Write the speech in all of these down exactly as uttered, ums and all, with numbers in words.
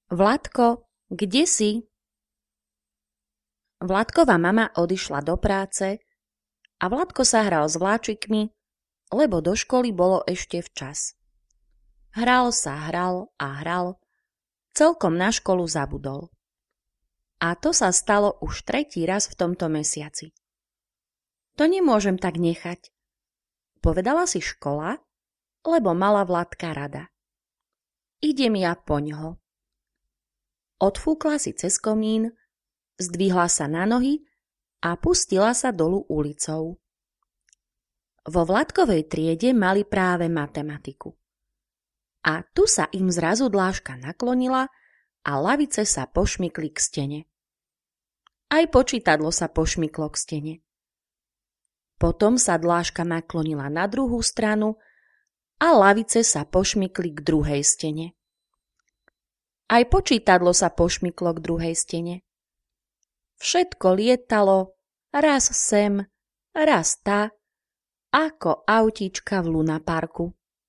Vladko, kde si? Vladkova mama odišla do práce a Vladko sa hral s vláčikmi, lebo do školy bolo ešte včas. Hral sa, hral a hral, celkom na školu zabudol. A to sa stalo už tretí raz v tomto mesiaci. To nemôžem tak nechať, povedala si škola, lebo mala Vladka rada. Idem ja poňho. Odfúkla si cez komín, zdvihla sa na nohy a pustila sa dolu ulicou. Vo Vladkovej triede mali práve matematiku. A tu sa im zrazu dláška naklonila a lavice sa pošmykli k stene. Aj počítadlo sa pošmyklo k stene. Potom sa dláška naklonila na druhú stranu a lavice sa pošmykli k druhej stene. Aj počítadlo sa pošmyklo k druhej stene. Všetko lietalo, raz sem, raz tá, ako autíčka v lunaparku.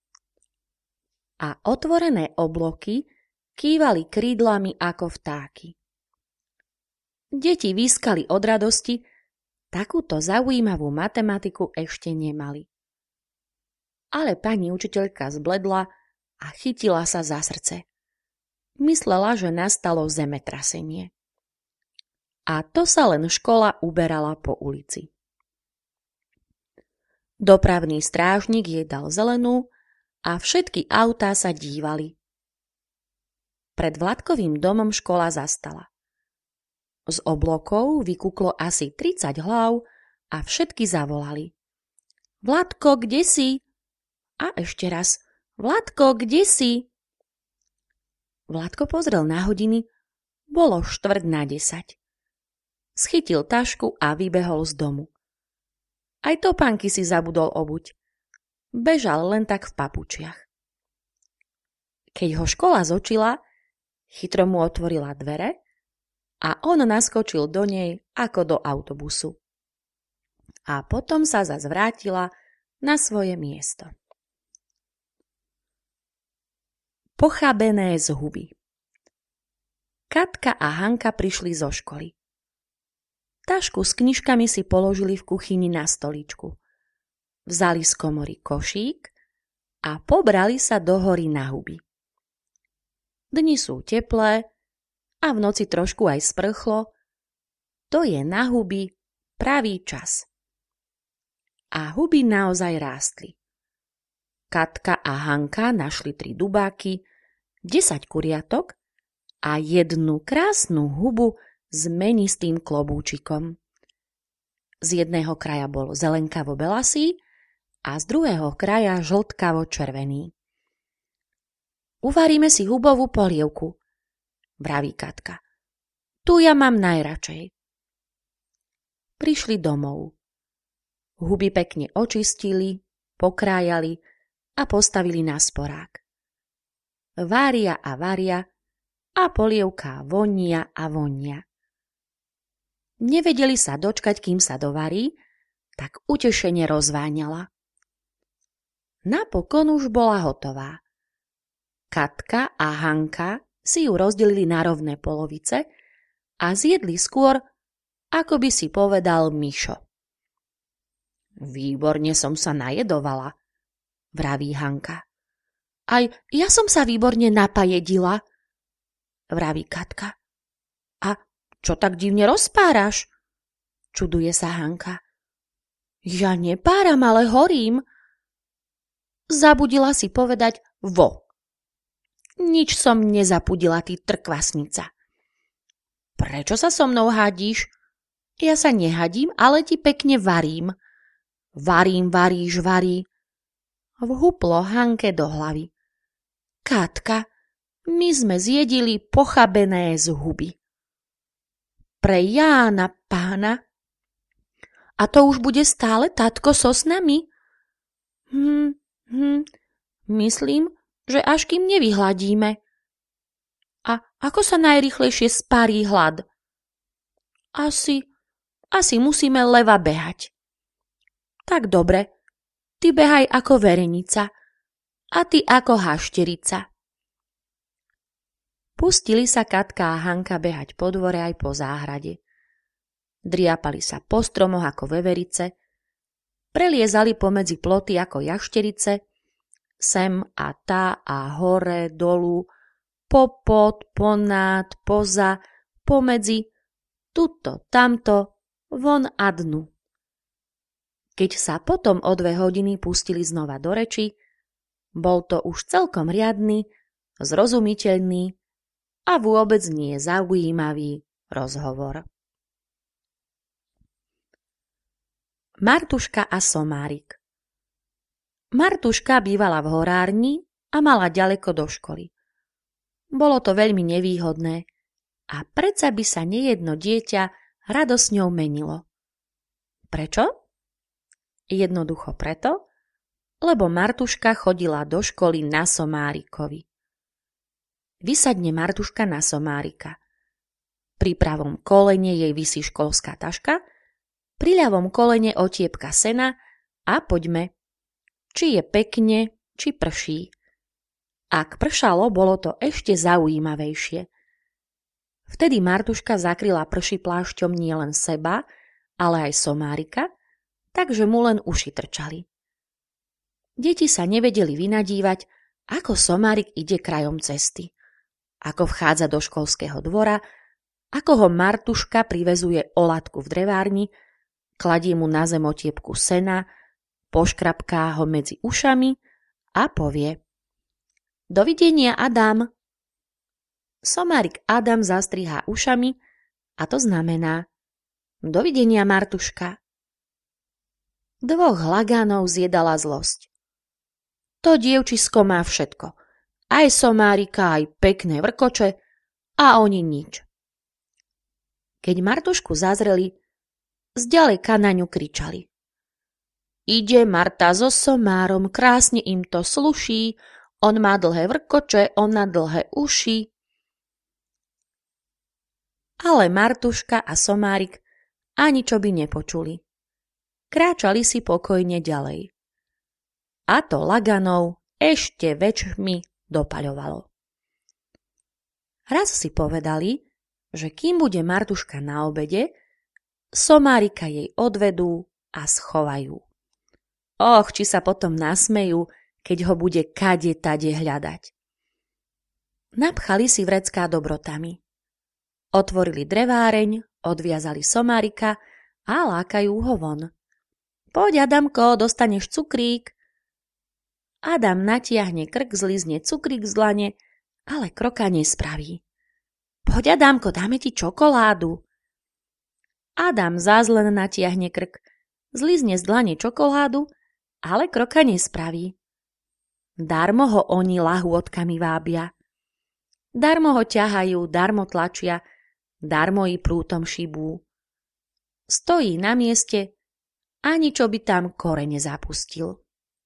A otvorené obloky kývali krídlami ako vtáky. Deti výskali od radosti, takúto zaujímavú matematiku ešte nemali. Ale pani učiteľka zbledla a chytila sa za srdce. Myslela, že nastalo zemetrasenie. A to sa len škola uberala po ulici. Dopravný strážnik jej dal zelenú a všetky autá sa dívali. Pred Vladkovým domom škola zastala. Z oblokov vykuklo asi tridsať hlav a všetky zavolali. Vladko, kde si? A ešte raz. Vladko, kde si? Vladko pozrel na hodiny. Bolo štvrť na desať. Schytil tašku a vybehol z domu. Aj topánky si zabudol obuť. Bežal len tak v papučiach. Keď ho škola zočila, chytro mu otvorila dvere a on naskočil do nej ako do autobusu. A potom sa zas vrátila na svoje miesto. Pochabené zhuby. Katka a Hanka prišli zo školy. Tašku s knižkami si položili v kuchyni na stoličku. Vzali z komory košík a pobrali sa do hory na huby. Dni sú teplé a v noci trošku aj sprchlo. To je na huby pravý čas. A huby naozaj rástli. Katka a Hanka našli tri dubáky, desať kuriatok a jednu krásnu hubu s menistým klobúčikom. Z jedného kraja bol zelenkavo-belasý a z druhého kraja žltkavo-červený. Uvaríme si hubovú polievku, vraví Katka. Tu ja mám najradšej. Prišli domov. Huby pekne očistili, pokrájali a postavili na sporák. Vária a varia a polievka vonia a vonia. Nevedeli sa dočkať, kým sa dovarí, tak utešene rozváňala. Napokon už bola hotová. Katka a Hanka si ju rozdelili na rovné polovice a zjedli skôr, ako by si povedal Mišo. Výborne som sa najedovala, vraví Hanka. Aj ja som sa výborne napajedila, vraví Katka. A čo tak divne rozpáraš? Čuduje sa Hanka. Ja nepáram, ale horím. Zabudila si povedať vo. Nič som nezapudila, ty trkvasnica. Prečo sa so mnou hádíš? Ja sa nehadím, ale ti pekne varím. Varím, varíš, varí. Vhuplo Hanke do hlavy. Katka, my sme zjedili pochabené zhuby. Pre Jána pána. A to už bude stále tatko so s nami? Hm, hm, myslím, že až kým nevyhladíme. A ako sa najrýchlejšie spárí hlad? Asi, asi musíme leva behať. Tak dobre, ty behaj ako verenica a ty ako hašterica. Pustili sa Katka a Hanka behať po dvore aj po záhrade. Driapali sa po stromoch ako veverice, preliezali pomedzi ploty ako jašterice, sem a tá a hore, dolu, popod, ponad, poza, pomedzi, tuto, tamto, von a dnu. Keď sa potom o dve hodiny pustili znova do reči, bol to už celkom riadny, zrozumiteľný a vôbec nie zaujímavý rozhovor. Martuška a somárik. Martuška bývala v horárni a mala ďaleko do školy. Bolo to veľmi nevýhodné a predsa by sa nejedno dieťa rado s ňou menilo. Prečo? Jednoducho preto, lebo Martuška chodila do školy na somárikovi. Vysadne Martuška na somárika. Pri pravom kolene jej visí školská taška, pri ľavom kolene otiepka sena a poďme, či je pekne, či prší. Ak pršalo, bolo to ešte zaujímavejšie. Vtedy Martuška zakryla prší plášťom nielen seba, ale aj somárika, takže mu len uši trčali. Deti sa nevedeli vynadívať, ako somárik ide krajom cesty, ako vchádza do školského dvora, ako ho Martuška privezuje olatku v drevárni, kladie mu na zem otiepku sena, poškrapká ho medzi ušami a povie: Dovidenia, Adam. Somárik Adam zastrihá ušami a to znamená: Dovidenia, Martuška. Dvoch lagánov zjedala zlosť. To dievčisko má všetko. Aj somárika, aj pekné vrkoče a oni nič. Keď Martušku zazreli, zďaleka na ňu kričali: Ide Marta so somárom, krásne im to sluší, on má dlhé vrkoče, ona dlhé uši. Ale Martuška a somárik ani čo by nepočuli. Kráčali si pokojne ďalej. A to laganov ešte väčšmi dopaľovalo. Raz si povedali, že kým bude Martuška na obede, somárika jej odvedú a schovajú. Och, či sa potom nasmejú, keď ho bude kade tade hľadať. Napchali si vrecká dobrotami. Otvorili dreváreň, odviazali somárika a lákajú ho von. Poď, Adamko, dostaneš cukrík. Adam natiahne krk, zlizne cukrík z dlane, ale kroka nespraví. Poď, Adamko, dáme ti čokoládu. Adam zás len natiahne krk, zlizne z dlane čokoládu, ale kroka nespraví. Darmo ho oni lahôdkami vábia. Darmo ho ťahajú, darmo tlačia, darmo i prútom šibú. Stojí na mieste, ani čo by tam korene zapustil.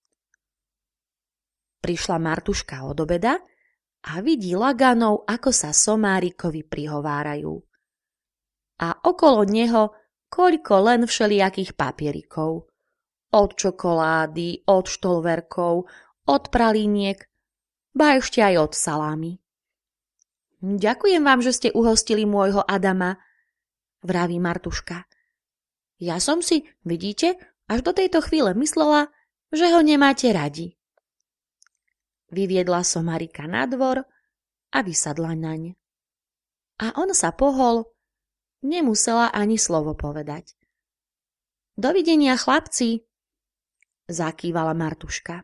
Prišla Martuška od obeda a vidí laganov, ako sa somárikovi prihovárajú. A okolo neho koľko len všelijakých papierikov. Od čokolády, od štolverkov, od pralíniek, ba ešte aj od salámy. Ďakujem vám, že ste uhostili môjho Adama, vraví Martuška. Ja som si, vidíte, až do tejto chvíle myslela, že ho nemáte radi. Vyviedla somárika na dvor a vysadla naň. A on sa pohol, nemusela ani slovo povedať. Dovidenia, chlapci, zakývala Martuška.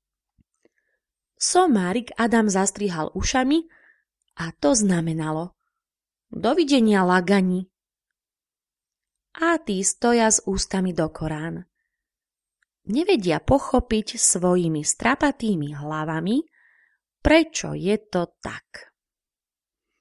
Somárik Adam zastrihal ušami a to znamenalo: Dovidenia, lagani. A tí stoja s ústami do Korán. Nevedia pochopiť svojimi strapatými hlavami, prečo je to tak.